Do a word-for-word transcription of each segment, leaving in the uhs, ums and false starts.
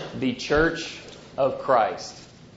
the Church of Christ.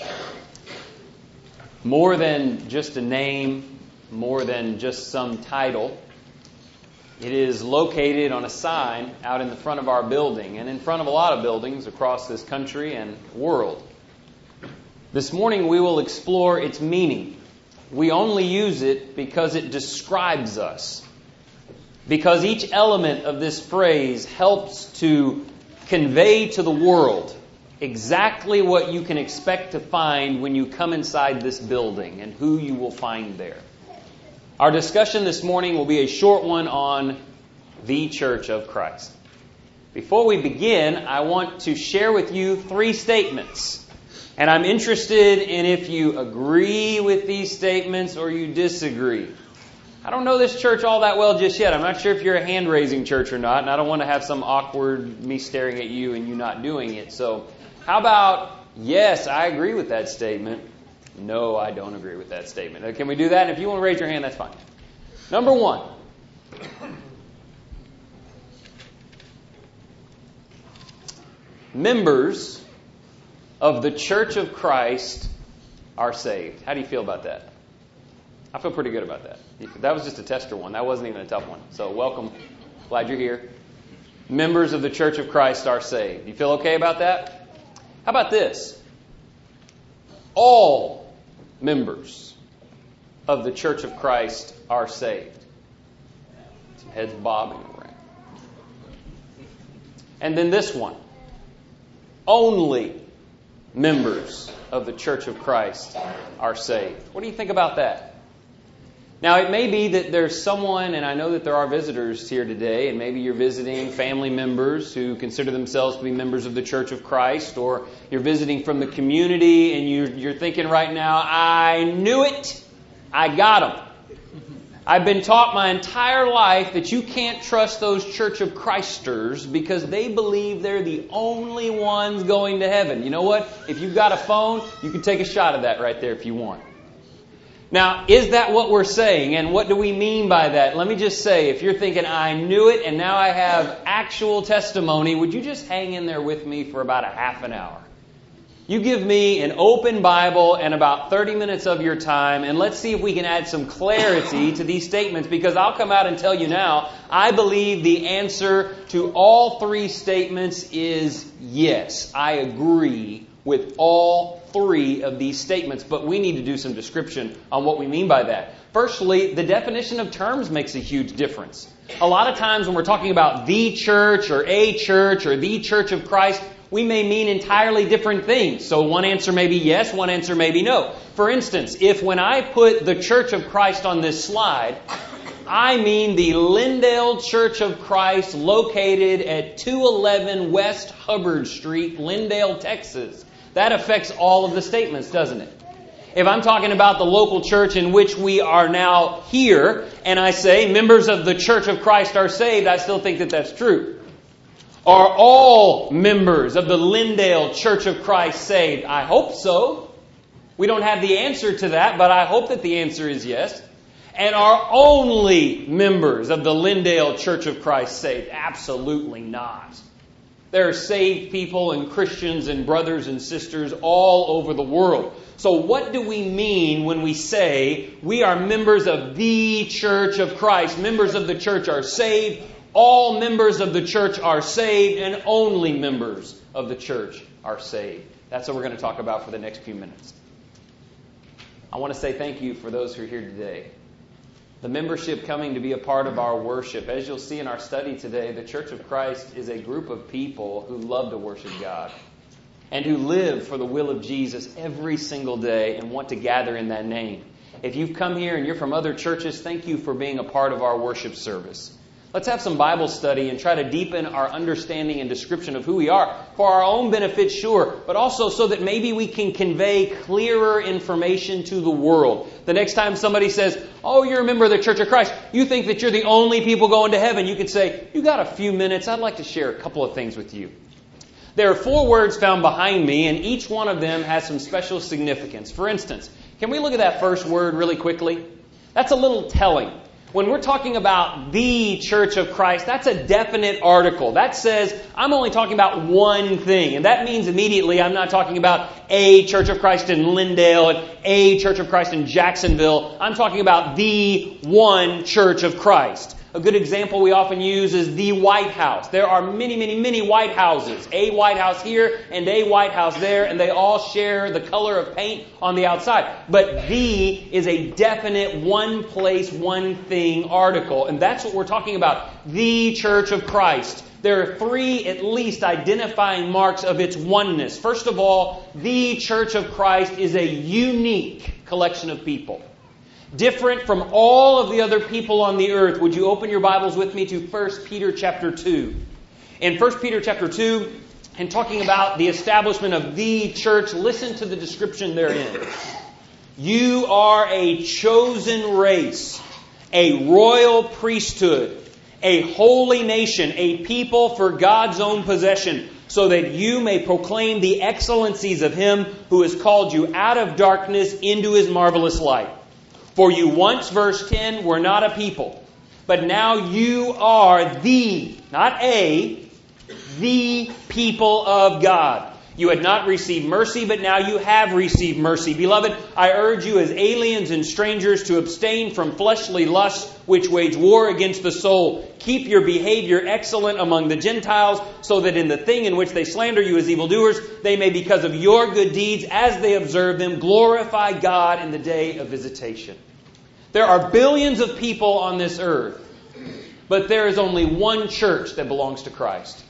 More than just a name, more than just some title. It is located on a sign out in the front of our building and in front of a lot of buildings across this country and world. This morning we will explore its meaning. We only use it because it describes us. Because each element of this phrase helps to convey to the world exactly what you can expect to find when you come inside this building and who you will find there. Our discussion this morning will be a short one on the Church of Christ. Before we begin, I want to share with you three statements. And I'm interested in if you agree with these statements or you disagree. I don't know this church all that well just yet. I'm not sure if you're a hand-raising church or not, and I don't want to have some awkward me staring at you and you not doing it. So how about, yes, I agree with that statement. No, I don't agree with that statement. Can we do that? And if you want to raise your hand, that's fine. Number one. Members of the Church of Christ are saved. How do you feel about that? I feel pretty good about that. That was just a tester one. That wasn't even a tough one. So welcome. Glad you're here. Members of the Church of Christ are saved. You feel okay about that? How about this? All members of the Church of Christ are saved. Some heads bobbing around. And then this one. Only members of the Church of Christ are saved. What do you think about that? Now, it may be that there's someone, and I know that there are visitors here today, and maybe you're visiting family members who consider themselves to be members of the Church of Christ, or you're visiting from the community, and you're, you're thinking right now, I knew it, I got them. I've been taught my entire life that you can't trust those Church of Christers because they believe they're the only ones going to heaven. You know what? If you've got a phone, you can take a shot of that right there if you want. Now, is that what we're saying? And what do we mean by that? Let me just say, if you're thinking, I knew it and now I have actual testimony, would you just hang in there with me for about a half an hour? You give me an open Bible and about thirty minutes of your time, and let's see if we can add some clarity to these statements, because I'll come out and tell you now, I believe the answer to all three statements is yes. I agree with all three of these statements, but we need to do some description on what we mean by that. Firstly, the definition of terms makes a huge difference. A lot of times when we're talking about the church or a church or the Church of Christ, we may mean entirely different things. So one answer may be yes, one answer may be no. For instance, if when I put the Church of Christ on this slide, I mean the Lindale Church of Christ located at two eleven West Hubbard Street, Lindale, Texas. That affects all of the statements, doesn't it? If I'm talking about the local church in which we are now here, and I say members of the Church of Christ are saved, I still think that that's true. Are all members of the Lindale Church of Christ saved? I hope so. We don't have the answer to that, but I hope that the answer is yes. And are only members of the Lindale Church of Christ saved? Absolutely not. There are saved people and Christians and brothers and sisters all over the world. So what do we mean when we say we are members of the Church of Christ? Members of the church are saved. All members of the church are saved, and only members of the church are saved. That's what we're going to talk about for the next few minutes. I want to say thank you for those who are here today. The membership coming to be a part of our worship. As you'll see in our study today, the Church of Christ is a group of people who love to worship God and who live for the will of Jesus every single day and want to gather in that name. If you've come here and you're from other churches, thank you for being a part of our worship service. Let's have some Bible study and try to deepen our understanding and description of who we are. For our own benefit, sure, but also so that maybe we can convey clearer information to the world. The next time somebody says, oh, you're a member of the Church of Christ, you think that you're the only people going to heaven, you can say, you got a few minutes, I'd like to share a couple of things with you. There are four words found behind me, and each one of them has some special significance. For instance, can we look at that first word really quickly? That's a little telling. When we're talking about the Church of Christ, that's a definite article. That says, I'm only talking about one thing. And that means immediately I'm not talking about a Church of Christ in Lindale and a Church of Christ in Jacksonville. I'm talking about the one Church of Christ. A good example we often use is the White House. There are many, many, many White Houses. A White House here and a White House there, and they all share the color of paint on the outside. But the is a definite one place, one thing article. And that's what we're talking about. The Church of Christ. There are three at least identifying marks of its oneness. First of all, the Church of Christ is a unique collection of people. Different from all of the other people on the earth. Would you open your Bibles with me to First Peter chapter two? In First Peter chapter two, and talking about the establishment of the church, listen to the description therein. You are a chosen race, a royal priesthood, a holy nation, a people for God's own possession, so that you may proclaim the excellencies of Him who has called you out of darkness into His marvelous light. For you once, verse ten, were not a people, but now you are the, not a, the people of God. You had not received mercy, but now you have received mercy. Beloved, I urge you as aliens and strangers to abstain from fleshly lusts which wage war against the soul. Keep your behavior excellent among the Gentiles, so that in the thing in which they slander you as evildoers, they may, because of your good deeds, as they observe them, glorify God in the day of visitation. There are billions of people on this earth, but there is only one church that belongs to Christ.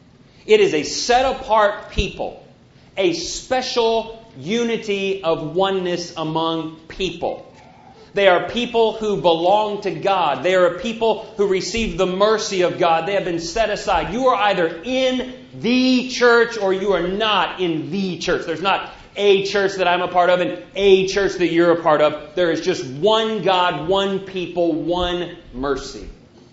It is a set-apart people, a special unity of oneness among people. They are people who belong to God. They are a people who receive the mercy of God. They have been set aside. You are either in the church or you are not in the church. There's not a church that I'm a part of and a church that you're a part of. There is just one God, one people, one mercy.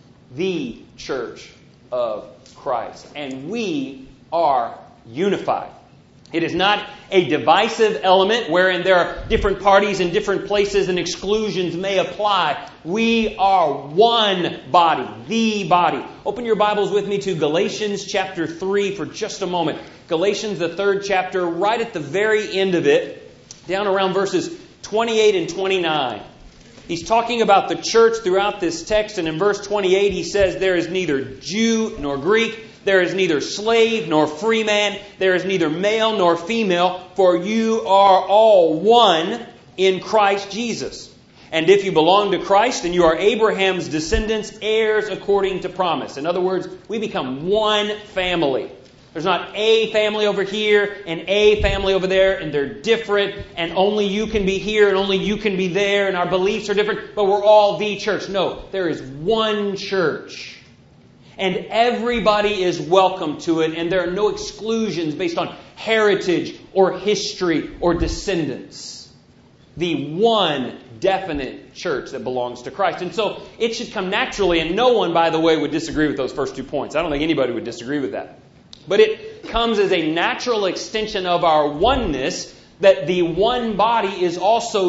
The Church of Christ. And we are unified. It is not a divisive element wherein there are different parties in different places and exclusions may apply. We are one body, the body. Open your Bibles with me to Galatians chapter three for just a moment. Galatians, the third chapter, right at the very end of it, down around verses twenty-eight and twenty-nine. He's talking about the church throughout this text, and in verse twenty-eight he says, there is neither Jew nor Greek, there is neither slave nor free man, there is neither male nor female, for you are all one in Christ Jesus. And if you belong to Christ, then you are Abraham's descendants, heirs according to promise. In other words, we become one family. There's not a family over here and a family over there, and they're different, and only you can be here and only you can be there, and our beliefs are different, but we're all the church. No, there is one church. And everybody is welcome to it, and there are no exclusions based on heritage or history or descendants. The one definite church that belongs to Christ. And so it should come naturally, and no one, by the way, would disagree with those first two points. I don't think anybody would disagree with that. But it comes as a natural extension of our oneness that the one body is also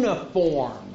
uniform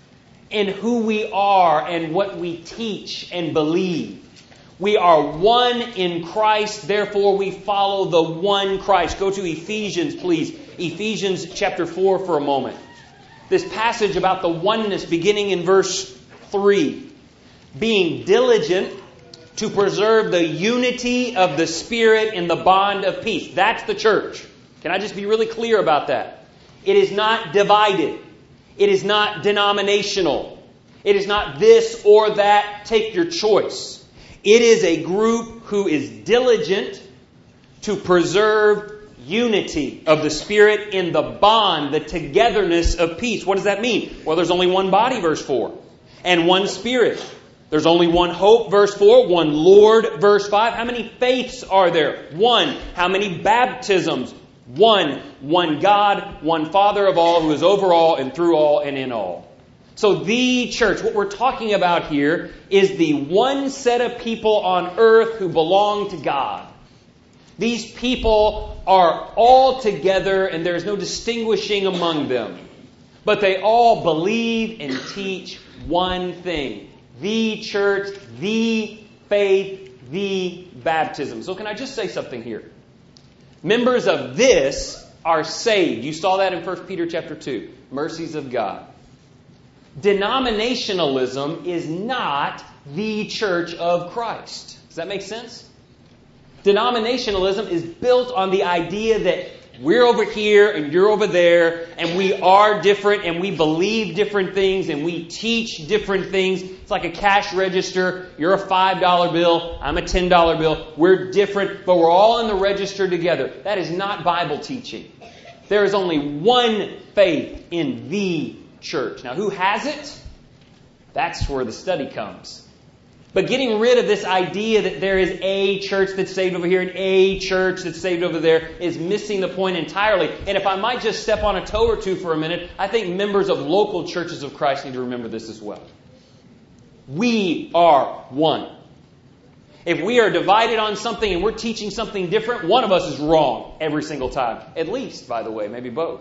in who we are and what we teach and believe. We are one in Christ, therefore we follow the one Christ. Go to Ephesians, please. Ephesians chapter four for a moment. This passage about the oneness beginning in verse three. Being diligent to preserve the unity of the Spirit in the bond of peace. That's the church. Can I just be really clear about that? It is not divided. It is not denominational. It is not this or that. Take your choice. It is a group who is diligent to preserve unity of the Spirit in the bond, the togetherness of peace. What does that mean? Well, there's only one body, verse four, and one Spirit. There's only one hope, verse four, one Lord, verse five. How many faiths are there? One. How many baptisms? One. One God, one Father of all, who is over all and through all and in all. So the church, what we're talking about here, is the one set of people on earth who belong to God. These people are all together and there is no distinguishing among them. But they all believe and teach one thing. the church, the faith, the baptism. So can I just say something here? Members of this are saved. You saw that in First Peter chapter two. Mercies of God. Denominationalism is not the church of Christ. Does that make sense? Denominationalism is built on the idea that we're over here and you're over there, and we are different, and we believe different things, and we teach different things. It's like a cash register. You're a five dollar bill. I'm a ten dollar bill. We're different, but we're all in the register together. That is not Bible teaching. There is only one faith in the church. Now, who has it? That's where the study comes. But getting rid of this idea that there is a church that's saved over here and a church that's saved over there is missing the point entirely. And if I might just step on a toe or two for a minute, I think members of local churches of Christ need to remember this as well. We are one. If we are divided on something and we're teaching something different, one of us is wrong every single time. At least, by the way, maybe both.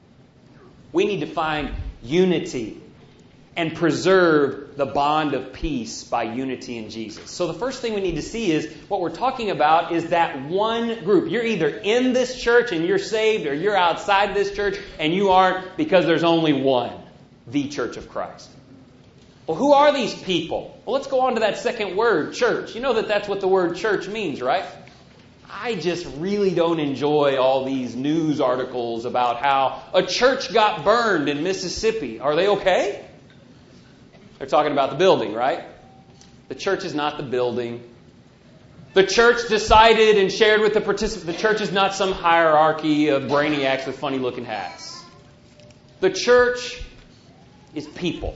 We need to find unity and preserve the bond of peace by unity in Jesus. So the first thing we need to see is what we're talking about is that one group. You're either in this church and you're saved, or you're outside this church and you aren't, because there's only one, the church of Christ. Well, who are these people? Well, let's go on to that second word, church. You know that that's what the word church means, right? I just really don't enjoy all these news articles about how a church got burned in Mississippi. Are they okay? They're talking about the building, right? The church is not the building. The church decided and shared with the participants. The church is not some hierarchy of brainiacs with funny-looking hats. The church is people.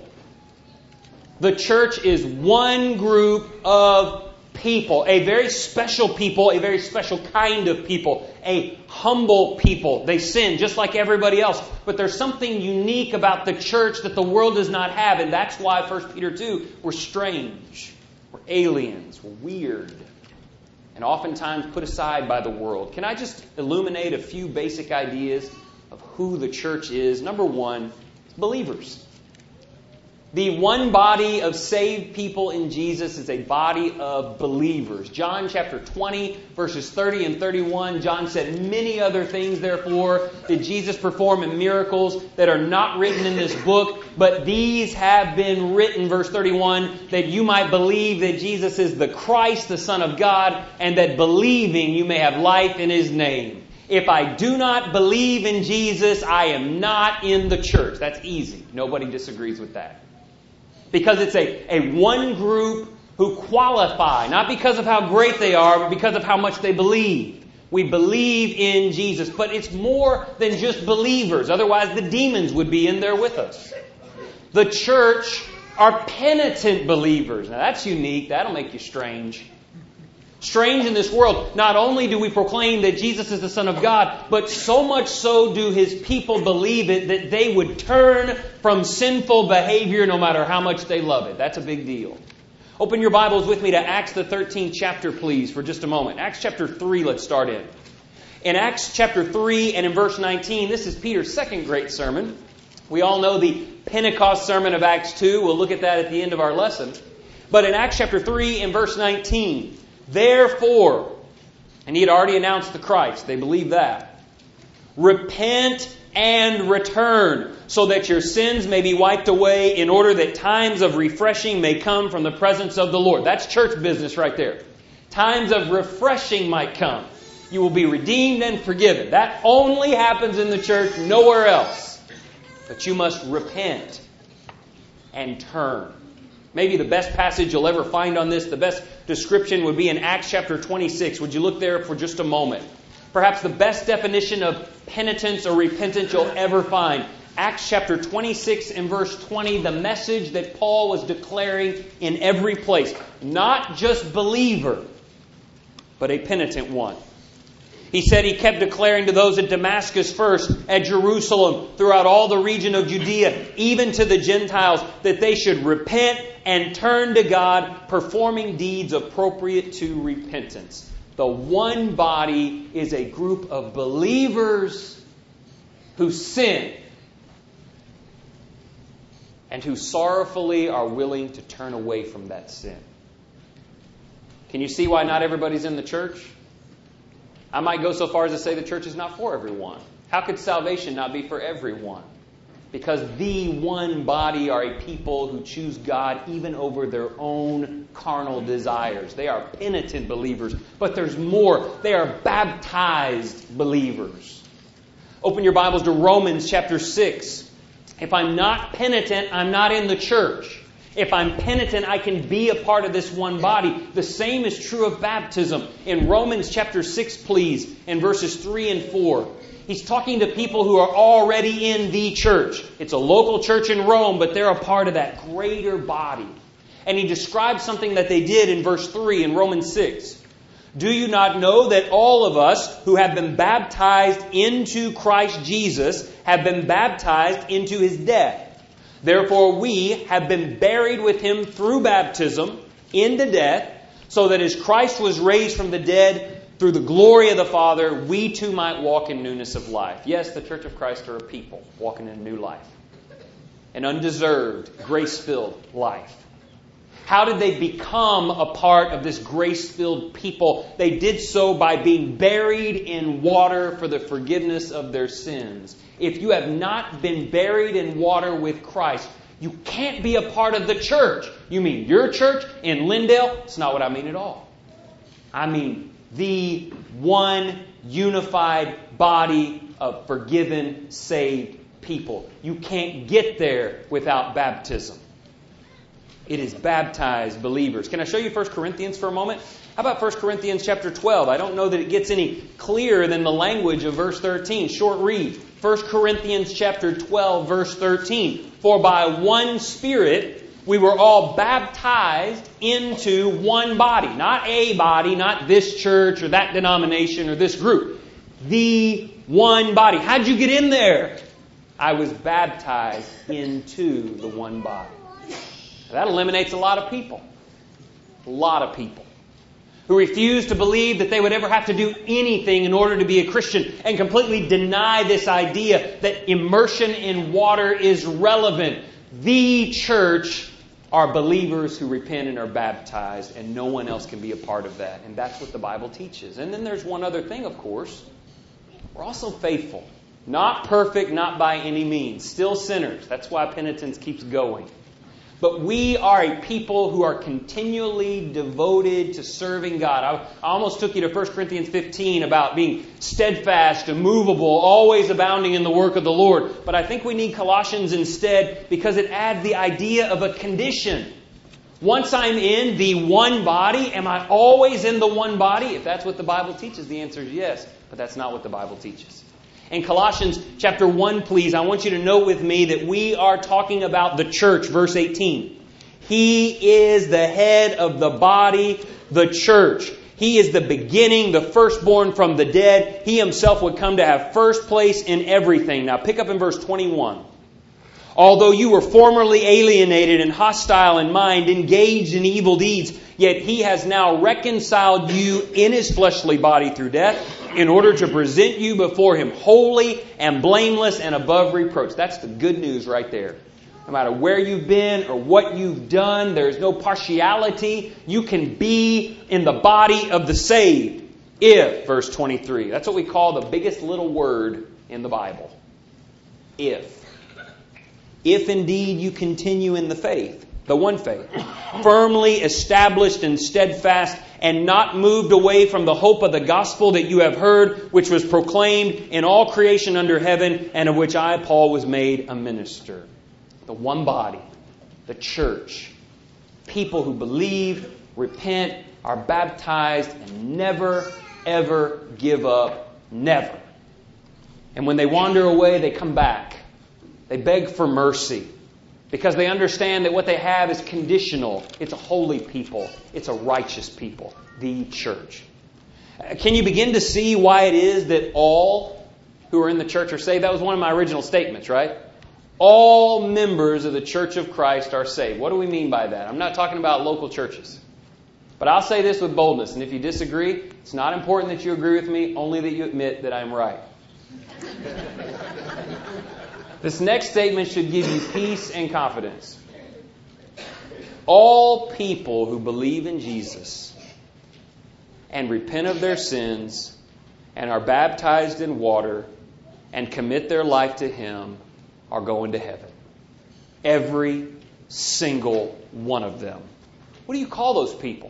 The church is one group of people, a very special people, a very special kind of people, a humble people. They sin just like everybody else. But there's something unique about the church that the world does not have. And that's why First Peter two, we're strange. We're aliens. We're weird. And oftentimes put aside by the world. Can I just illuminate a few basic ideas of who the church is? Number one, believers. The one body of saved people in Jesus is a body of believers. John chapter twenty, verses thirty and thirty-one, John said, "Many other things, therefore, did Jesus perform in miracles that are not written in this book, but these have been written," verse thirty-one, "that you might believe that Jesus is the Christ, the Son of God, and that believing you may have life in His name." If I do not believe in Jesus, I am not in the church. That's easy. Nobody disagrees with that. Because it's a, a one group who qualify, not because of how great they are, but because of how much they believe. We believe in Jesus. But it's more than just believers. Otherwise, the demons would be in there with us. The church are penitent believers. Now, that's unique. That'll make you strange. Strange in this world. Not only do we proclaim that Jesus is the Son of God, but so much so do His people believe it that they would turn from sinful behavior no matter how much they love it. That's a big deal. Open your Bibles with me to Acts the thirteenth chapter, please, for just a moment. Acts chapter three, let's start in. In Acts chapter three and in verse nineteen, this is Peter's second great sermon. We all know the Pentecost sermon of Acts two. We'll look at that at the end of our lesson. But in Acts chapter three and verse nineteen, "Therefore," and he had already announced the Christ, they believe that, "repent and return, so that your sins may be wiped away, in order that times of refreshing may come from the presence of the Lord." That's church business right there. Times of refreshing might come. You will be redeemed and forgiven. That only happens in the church, nowhere else. But you must repent and turn. Maybe the best passage you'll ever find on this, the best description would be in Acts chapter twenty-six. Would you look there for just a moment? Perhaps the best definition of penitence or repentance you'll ever find. Acts chapter twenty-six and verse twenty, the message that Paul was declaring in every place. Not just believer, but a penitent one. He said he kept declaring to those at Damascus first, at Jerusalem, throughout all the region of Judea, even to the Gentiles, that they should repent and turn to God, performing deeds appropriate to repentance. The one body is a group of believers who sin. and who sorrowfully are willing to turn away from that sin. Can you see why not everybody's in the church? I might go so far as to say the church is not for everyone. How could salvation not be for everyone? Because the one body are a people who choose God even over their own carnal desires. They are penitent believers. But there's more. They are baptized believers. Open your Bibles to Romans chapter six. If I'm not penitent, I'm not in the church. If I'm penitent, I can be a part of this one body. The same is true of baptism. In Romans chapter six, please, in verses three and four. He's talking to people who are already in the church. It's a local church in Rome, but they're a part of that greater body. And he describes something that they did in verse three in Romans six. Do you not know that all of us who have been baptized into Christ Jesus have been baptized into His death? Therefore we have been buried with Him through baptism into death, so that as Christ was raised from the dead through the glory of the Father, we too might walk in newness of life. Yes, the Church of Christ are a people walking in a new life. An undeserved, grace-filled life. How did they become a part of this grace-filled people? They did so by being buried in water for the forgiveness of their sins. If you have not been buried in water with Christ, you can't be a part of the church. You mean your church in Lindale? It's not what I mean at all. I mean the one unified body of forgiven, saved people. You can't get there without baptism. It is baptized believers. Can I show you First Corinthians for a moment? How about First Corinthians chapter twelve? I don't know that it gets any clearer than the language of verse thirteen. Short read. First Corinthians chapter twelve, verse thirteen. For by one Spirit we were all baptized into one body. Not a body, not this church or that denomination or this group. The one body. How'd you get in there? I was baptized into the one body. That eliminates a lot of people. A lot of people who refuse to believe that they would ever have to do anything in order to be a Christian and completely deny this idea that immersion in water is relevant. The church are believers who repent and are baptized, and no one else can be a part of that. And that's what the Bible teaches. And then there's one other thing, of course. We're also faithful. Not perfect, not by any means. Still sinners. That's why penitence keeps going. But we are a people who are continually devoted to serving God. I, I almost took you to First Corinthians fifteen about being steadfast, immovable, always abounding in the work of the Lord. But I think we need Colossians instead because it adds the idea of a condition. Once I'm in the one body, am I always in the one body? If that's what the Bible teaches, the answer is yes. But that's not what the Bible teaches. In Colossians chapter one, please, I want you to note with me that we are talking about the church, verse eighteen. He is the head of the body, the church. He is the beginning, the firstborn from the dead. He Himself would come to have first place in everything. Now pick up in verse twenty-one. Although you were formerly alienated and hostile in mind, engaged in evil deeds, yet He has now reconciled you in His fleshly body through death, in order to present you before Him holy and blameless and above reproach. That's the good news right there. No matter where you've been or what you've done, there's no partiality. You can be in the body of the saved. If, verse twenty-three, that's what we call the biggest little word in the Bible. If. If indeed you continue in the faith, the one faith, firmly established and steadfast, and not moved away from the hope of the gospel that you have heard, which was proclaimed in all creation under heaven, and of which I, Paul, was made a minister. The one body, the church, people who believe, repent, are baptized, and never, ever give up. Never. And when they wander away, they come back. They beg for mercy. Because they understand that what they have is conditional. It's a holy people. It's a righteous people. The church. Can you begin to see why it is that all who are in the church are saved? That was one of my original statements, right? All members of the Church of Christ are saved. What do we mean by that? I'm not talking about local churches. But I'll say this with boldness. And if you disagree, it's not important that you agree with me, only that you admit that I'm right. This next statement should give you peace and confidence. All people who believe in Jesus and repent of their sins and are baptized in water and commit their life to Him are going to heaven. Every single one of them. What do you call those people?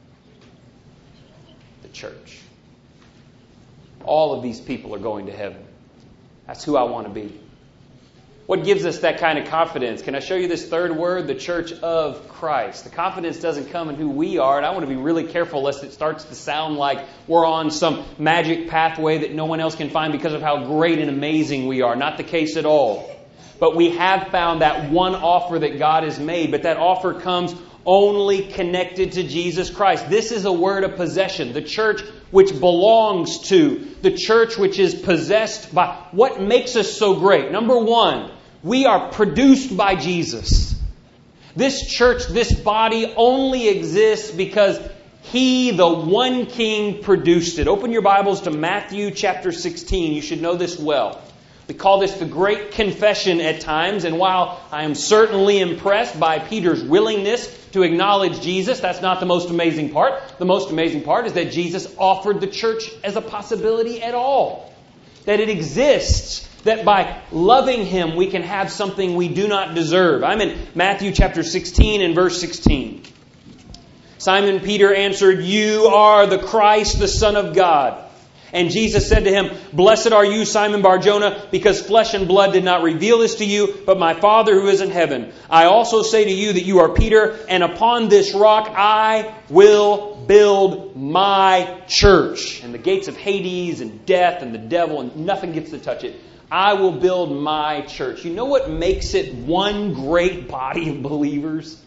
The church. All of these people are going to heaven. That's who I want to be. What gives us that kind of confidence? Can I show you this third word? The church of Christ. The confidence doesn't come in who we are, and I want to be really careful lest it starts to sound like we're on some magic pathway that no one else can find because of how great and amazing we are. Not the case at all. But we have found that one offer that God has made, but that offer comes only connected to Jesus Christ. This is a word of possession. The church which belongs to. The church which is possessed by. What makes us so great? Number one, we are produced by Jesus. This church, this body only exists because He, the one King, produced it. Open your Bibles to Matthew chapter sixteen. You should know this well. We call this the Great Confession at times, and while I am certainly impressed by Peter's willingness to acknowledge Jesus, that's not the most amazing part. The most amazing part is that Jesus offered the church as a possibility at all. That it exists. That by loving Him, we can have something we do not deserve. I'm in Matthew chapter sixteen and verse sixteen. Simon Peter answered, "You are the Christ, the Son of God." And Jesus said to him, "Blessed are you, Simon Bar-Jonah, because flesh and blood did not reveal this to you, but my Father who is in heaven. I also say to you that you are Peter, and upon this rock I will build my church. And the gates of Hades and death and the devil, and nothing gets to touch it. I will build my church." You know what makes it one great body of believers?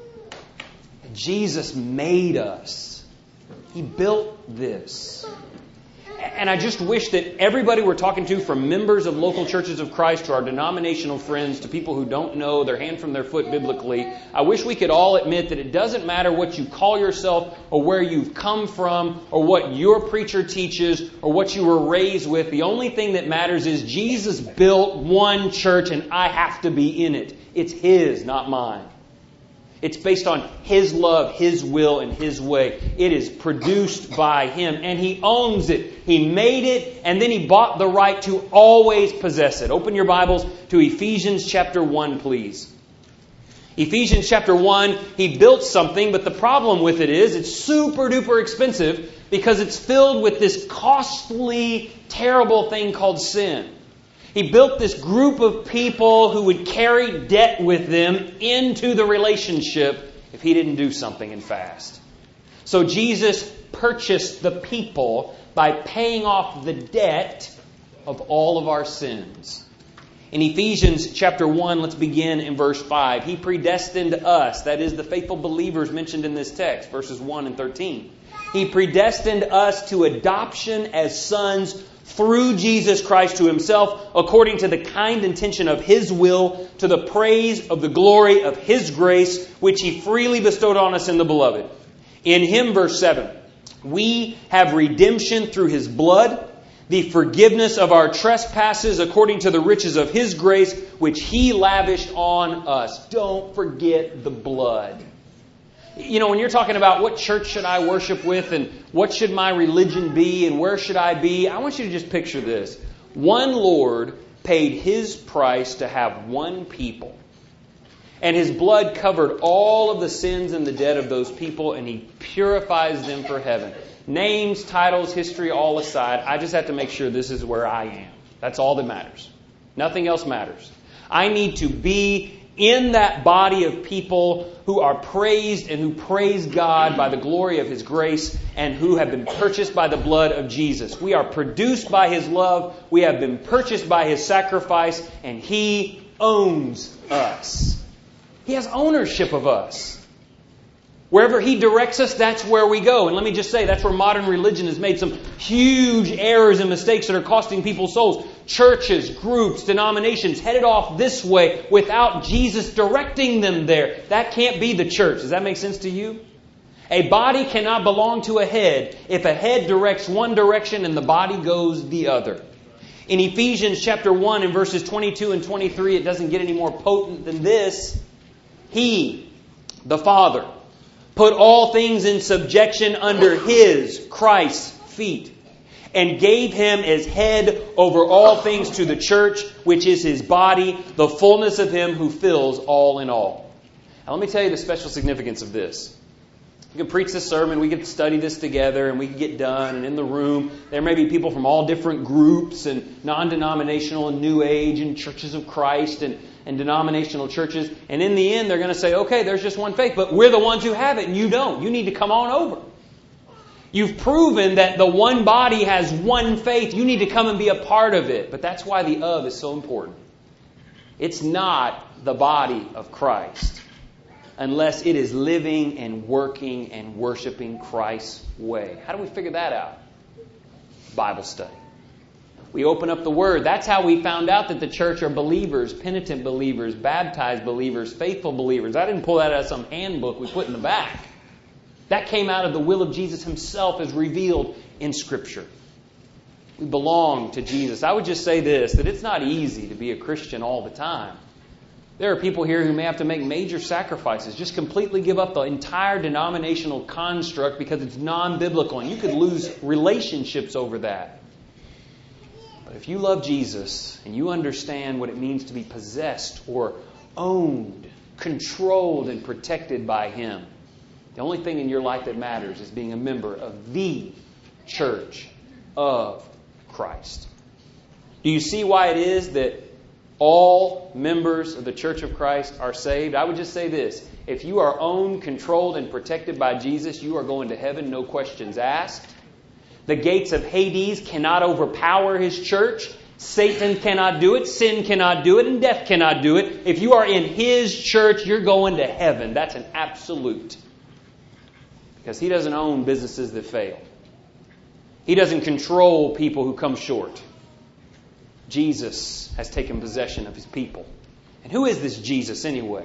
Jesus made us. He built this. And I just wish that everybody we're talking to, from members of local churches of Christ to our denominational friends to people who don't know their hand from their foot biblically, I wish we could all admit that it doesn't matter what you call yourself or where you've come from or what your preacher teaches or what you were raised with. The only thing that matters is Jesus built one church and I have to be in it. It's His, not mine. It's based on His love, His will, and His way. It is produced by Him, and He owns it. He made it, and then He bought the right to always possess it. Open your Bibles to Ephesians chapter one, please. Ephesians chapter one, He built something, but the problem with it is it's super duper expensive because it's filled with this costly, terrible thing called sin. He built this group of people who would carry debt with them into the relationship if He didn't do something and fast. So Jesus purchased the people by paying off the debt of all of our sins. In Ephesians chapter one, let's begin in verse five. He predestined us, that is the faithful believers mentioned in this text, verses one and thirteen. He predestined us to adoption as sons through Jesus Christ to Himself, according to the kind intention of His will, to the praise of the glory of His grace, which He freely bestowed on us in the Beloved. In Him, verse seven, we have redemption through His blood, the forgiveness of our trespasses according to the riches of His grace, which He lavished on us. Don't forget the blood. You know, when you're talking about what church should I worship with and what should my religion be and where should I be, I want you to just picture this. One Lord paid His price to have one people. And His blood covered all of the sins and the debt of those people, and He purifies them for heaven. Names, titles, history, all aside, I just have to make sure this is where I am. That's all that matters. Nothing else matters. I need to be in that body of people who are praised and who praise God by the glory of His grace and who have been purchased by the blood of Jesus. We are produced by His love. We have been purchased by His sacrifice, and He owns us. He has ownership of us. Wherever He directs us, that's where we go. And let me just say, that's where modern religion has made some huge errors and mistakes that are costing people's souls. Churches, groups, denominations headed off this way without Jesus directing them there. That can't be the church. Does that make sense to you? A body cannot belong to a head if a head directs one direction and the body goes the other. In Ephesians chapter one and verses twenty-two and twenty-three, it doesn't get any more potent than this. He, the Father, put all things in subjection under His, Christ's, feet, and gave Him as head over all things to the church, which is His body, the fullness of Him who fills all in all. Now let me tell you the special significance of this. You can preach this sermon, we can study this together, and we can get done. And in the room, there may be people from all different groups and non-denominational and New Age and churches of Christ and, and denominational churches. And in the end, they're going to say, okay, there's just one faith, but we're the ones who have it and you don't. You need to come on over. You've proven that the one body has one faith. You need to come and be a part of it. But that's why the of is so important. It's not the body of Christ unless it is living and working and worshiping Christ's way. How do we figure that out? Bible study. We open up the Word. That's how we found out that the church are believers, penitent believers, baptized believers, faithful believers. I didn't pull that out of some handbook we put in the back. That came out of the will of Jesus Himself as revealed in Scripture. We belong to Jesus. I would just say this, that it's not easy to be a Christian all the time. There are people here who may have to make major sacrifices, just completely give up the entire denominational construct because it's non-biblical, and you could lose relationships over that. But if you love Jesus and you understand what it means to be possessed or owned, controlled and protected by Him, the only thing in your life that matters is being a member of the church of Christ. Do you see why it is that all members of the Church of Christ are saved? I would just say this. If you are owned, controlled, and protected by Jesus, you are going to heaven, no questions asked. The gates of Hades cannot overpower His church. Satan cannot do it. Sin cannot do it. And death cannot do it. If you are in His church, you're going to heaven. That's an absolute. Because He doesn't own businesses that fail. He doesn't control people who come short. Jesus has taken possession of His people. And who is this Jesus anyway?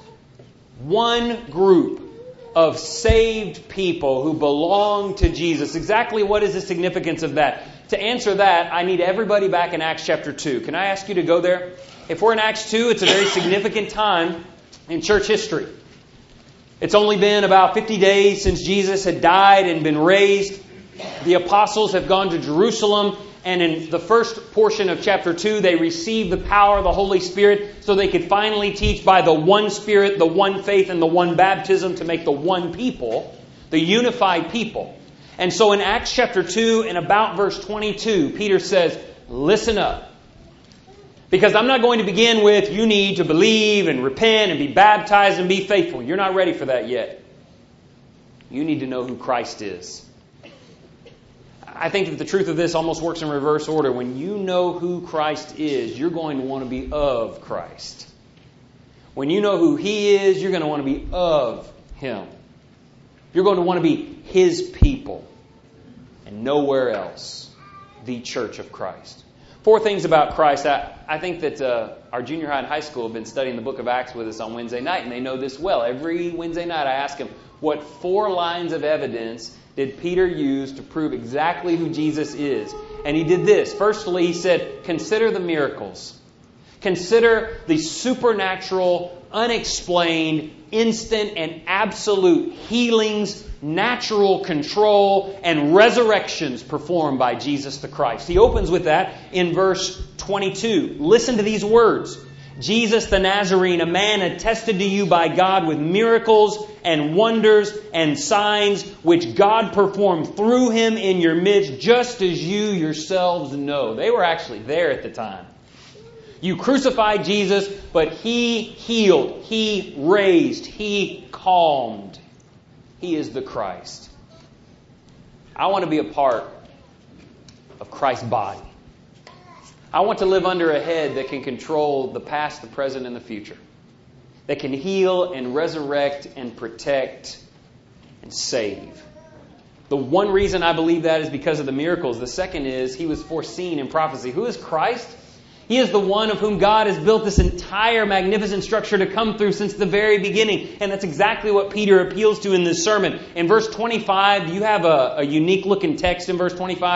One group of saved people who belong to Jesus. Exactly what is the significance of that? To answer that, I need everybody back in Acts chapter two. Can I ask you to go there? If we're in Acts two, it's a very significant time in church history. It's only been about fifty days since Jesus had died and been raised. The apostles have gone to Jerusalem. And in the first portion of chapter two, they received the power of the Holy Spirit so they could finally teach by the one Spirit, the one faith, and the one baptism to make the one people, the unified people. And so in Acts chapter two and about verse twenty-two, Peter says, listen up. Because I'm not going to begin with, you need to believe and repent and be baptized and be faithful. You're not ready for that yet. You need to know who Christ is. I think that the truth of this almost works in reverse order. When you know who Christ is, you're going to want to be of Christ. When you know who He is, you're going to want to be of Him. You're going to want to be His people and nowhere else. The Church of Christ. Four things about Christ. I, I think that uh, our junior high and high school have been studying the book of Acts with us on Wednesday night, and they know this well. Every Wednesday night I ask them, what four lines of evidence did Peter use to prove exactly who Jesus is? And he did this. Firstly, he said, consider the miracles. Consider the supernatural, unexplained, instant and absolute healings, natural control, and resurrections performed by Jesus the Christ. He opens with that in verse twenty-two. Listen to these words. Jesus the Nazarene, a man attested to you by God with miracles and wonders and signs which God performed through Him in your midst, just as you yourselves know. They were actually there at the time. You crucified Jesus, but He healed, He raised, He calmed. He is the Christ. I want to be a part of Christ's body. I want to live under a head that can control the past, the present, and the future. That can heal and resurrect and protect and save. The one reason I believe that is because of the miracles. The second is He was foreseen in prophecy. Who is Christ? He is the one of whom God has built this entire magnificent structure to come through since the very beginning. And that's exactly what Peter appeals to in this sermon. In verse twenty-five, you have a, a unique looking text in verse twenty-five.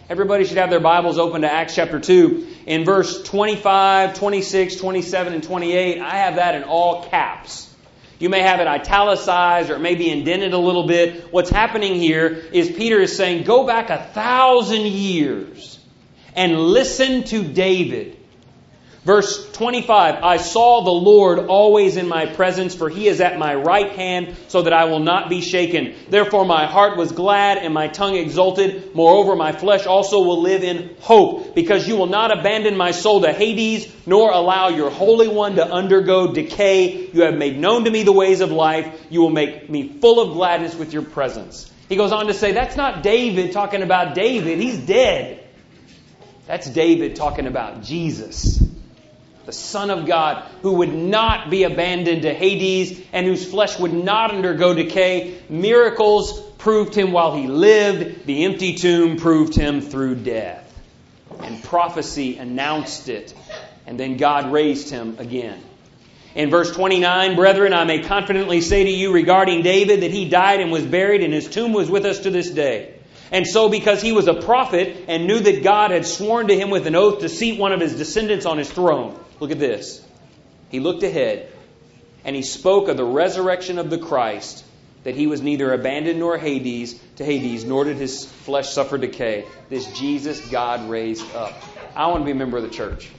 Everybody should have their Bibles open to Acts chapter two. In verse twenty-five, twenty-six, twenty-seven, and twenty-eight, I have that in all caps. You may have it italicized or it may be indented a little bit. What's happening here is Peter is saying, go back a thousand years and listen to David. Verse twenty-five, I saw the Lord always in my presence, for He is at my right hand, so that I will not be shaken. Therefore my heart was glad and my tongue exulted. Moreover, my flesh also will live in hope, because you will not abandon my soul to Hades, nor allow your Holy One to undergo decay. You have made known to me the ways of life. You will make me full of gladness with your presence. He goes on to say, that's not David talking about David. He's dead. That's David talking about Jesus, the Son of God, who would not be abandoned to Hades and whose flesh would not undergo decay. Miracles proved Him while He lived. The empty tomb proved Him through death. And prophecy announced it. And then God raised Him again. In verse twenty-nine, brethren, I may confidently say to you regarding David that he died and was buried, and his tomb was with us to this day. And so, because he was a prophet and knew that God had sworn to him with an oath to seat one of his descendants on his throne. Look at this. He looked ahead and he spoke of the resurrection of the Christ, that he was neither abandoned nor Hades to Hades, nor did his flesh suffer decay. This Jesus God raised up. I want to be a member of the church.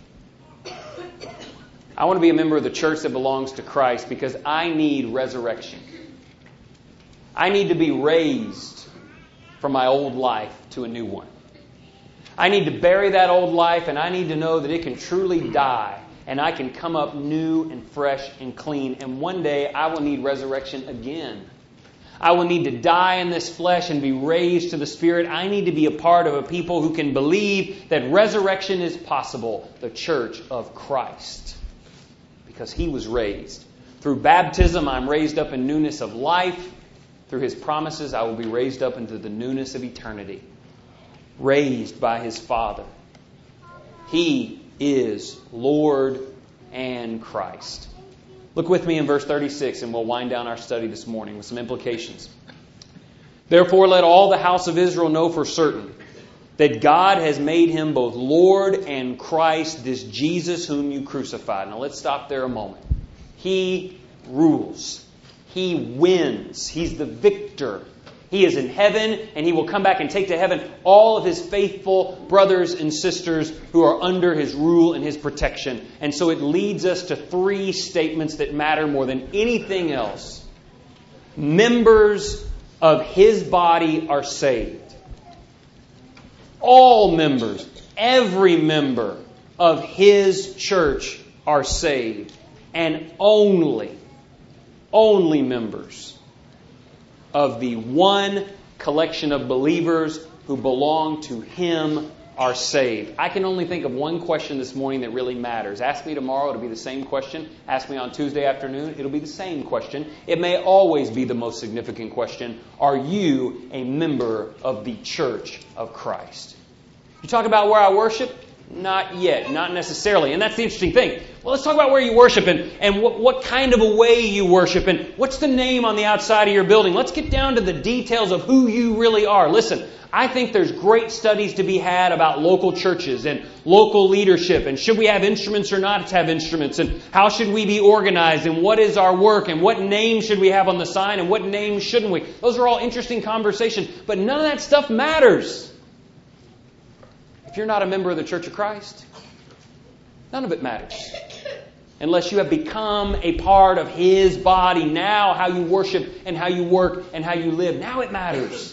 I want to be a member of the church that belongs to Christ because I need resurrection. I need to be raised from my old life to a new one. I need to bury that old life, and I need to know that it can truly die, and I can come up new and fresh and clean. And one day I will need resurrection again. I will need to die in this flesh and be raised to the Spirit. I need to be a part of a people who can believe that resurrection is possible, the church of Christ, because He was raised. Through baptism, I'm raised up in newness of life. Through His promises, I will be raised up into the newness of eternity. Raised by His Father. He is Lord and Christ. Look with me in verse thirty-six and we'll wind down our study this morning with some implications. Therefore let all the house of Israel know for certain that God has made Him both Lord and Christ, this Jesus whom you crucified. Now let's stop there a moment. He rules. He wins. He's the victor. He is in heaven, and He will come back and take to heaven all of His faithful brothers and sisters who are under His rule and His protection. And so it leads us to three statements that matter more than anything else. Members of His body are saved. All members, every member of His church are saved. And only Only members of the one collection of believers who belong to Him are saved. I can only think of one question this morning that really matters. Ask me tomorrow, it'll be the same question. Ask me on Tuesday afternoon, it'll be the same question. It may always be the most significant question. Are you a member of the church of Christ? You talk about where I worship? Not yet, not necessarily. And that's the interesting thing. Well, let's talk about where you worship and, and what, what kind of a way you worship and what's the name on the outside of your building. Let's get down to the details of who you really are. Listen, I think there's great studies to be had about local churches and local leadership and should we have instruments or not have instruments and how should we be organized and what is our work and what name should we have on the sign and what name shouldn't we. Those are all interesting conversations, but none of that stuff matters if you're not a member of the Church of Christ. None of it matters. Unless you have become a part of His body. Now how you worship and how you work and how you live. Now it matters.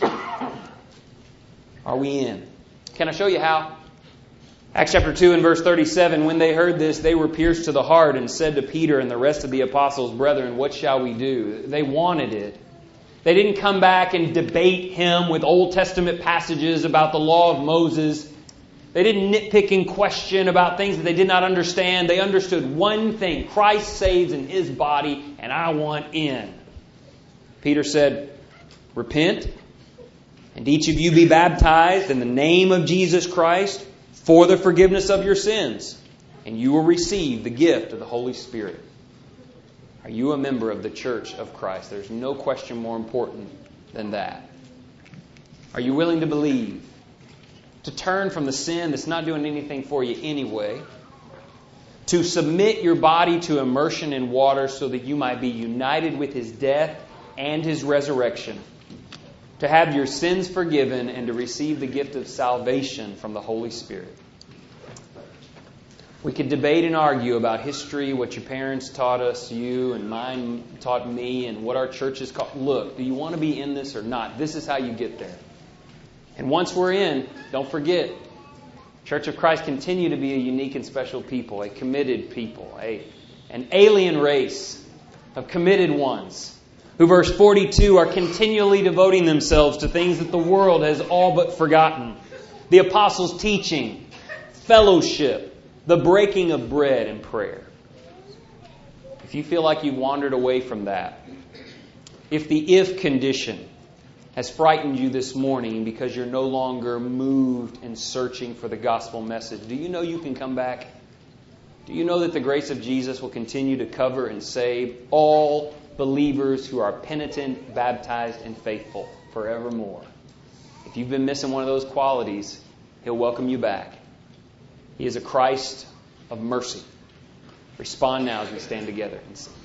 Are we in? Can I show you how? Acts chapter two and verse thirty-seven. When they heard this, they were pierced to the heart and said to Peter and the rest of the apostles, brethren, what shall we do? They wanted it. They didn't come back and debate Him with Old Testament passages about the law of Moses. They didn't nitpick and question about things that they did not understand. They understood one thing. Christ saves in His body, and I want in. Peter said, repent, and each of you be baptized in the name of Jesus Christ for the forgiveness of your sins, and you will receive the gift of the Holy Spirit. Are you a member of the church of Christ? There's no question more important than that. Are you willing to believe to turn from the sin that's not doing anything for you anyway, to submit your body to immersion in water so that you might be united with His death and His resurrection, to have your sins forgiven, and to receive the gift of salvation from the Holy Spirit. We could debate and argue about history, what your parents taught us, you, and mine taught me, and what our church is called. Look, do you want to be in this or not? This is how you get there. And once we're in, don't forget, Church of Christ continue to be a unique and special people, a committed people, a, an alien race of committed ones, who, verse forty-two, are continually devoting themselves to things that the world has all but forgotten. The apostles' teaching, fellowship, the breaking of bread, and prayer. If you feel like you've wandered away from that, if the if condition has frightened you this morning because you're no longer moved and searching for the gospel message, do you know you can come back? Do you know that the grace of Jesus will continue to cover and save all believers who are penitent, baptized, and faithful forevermore? If you've been missing one of those qualities, He'll welcome you back. He is a Christ of mercy. Respond now as we stand together and sing.